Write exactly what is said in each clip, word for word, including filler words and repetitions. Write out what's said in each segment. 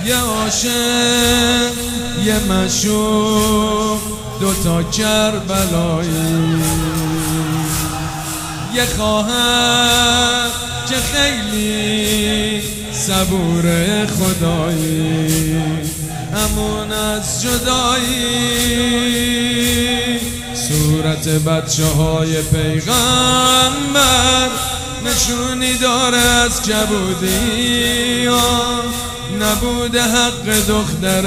یه عاشق یه معشوق دوتا کربلایی، یه خواهر که خیلی صبور خدایی، امون از جدایی صورت بچه های پیغمبر نشونی داره از کبودی، نبوده حق دختر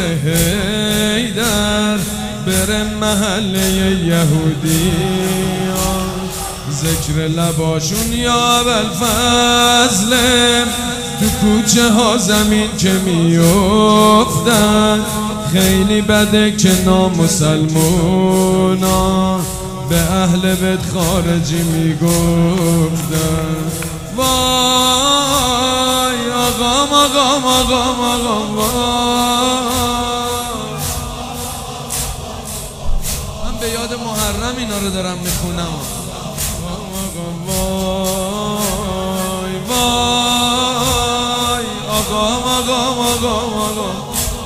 حیدر بره محله یهودی، ذکر لباشون یا ابوالفضل تو کوچه ها زمین که میافتن، خیلی بده که نامسلمونا به اهل بیت خارجی میگفتن. وای آقام آقام آقام آقام من به یاد محرم اینا رو دارم میخونم. وای وای آقام آقام آقام آقام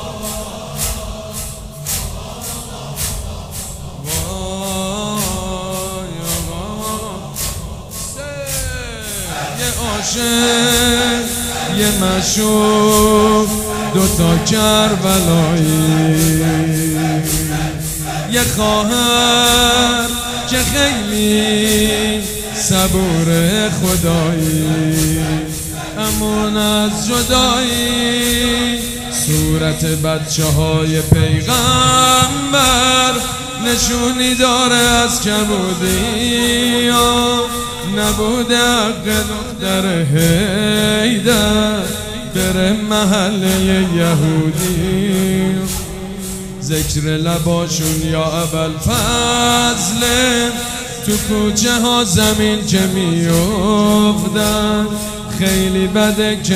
عاشق یه معشوق دوتا کربلایی، یه خواهر که خیلی صبور خدایی، امون از جدایی صورت بچه های پیغمبر نشونی داره از کبودی، نبوده حق دختر حیدر بره محله یهودی، ذکر لباشون یا ابوالفضل تو کوچه ها زمین که میافتن، خیلی بده که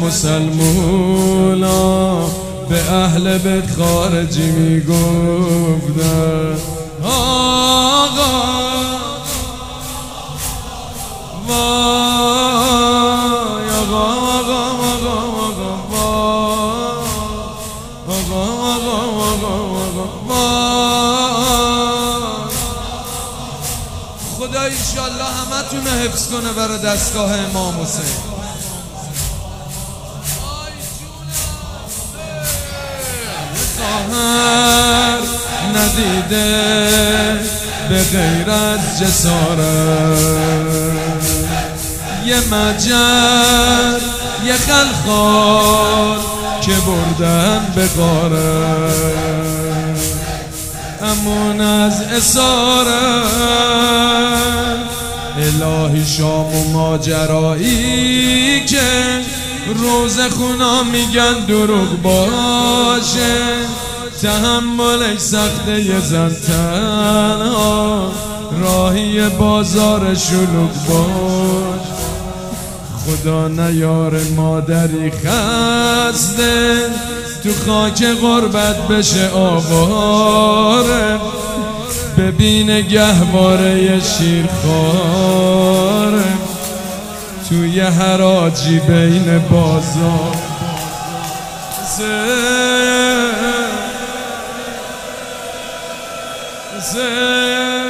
نامسلمونا به اهل بیت خارجی میگفتن. آقا وای آقام آقام آقام آقام وای آقام آقام آقام آقام وای. خدا ایشالله همه تونه حفظ کنه برای دستگاه امام حسین. خواهر ندیده به غیر از جسارت، یه مجر یه خلخال که بردن به غارت، امون از اسارت الهی شام و ماجرایی که روز خونا میگن دروغ باشه، تحملش سخته یه زن تنها راهی بازار شلوغ باش، خدا نیار مادری خسته تو خاک غربت بشه آواره، ببین گهواره شیرخواره توی حراجی بین بازار. زه زه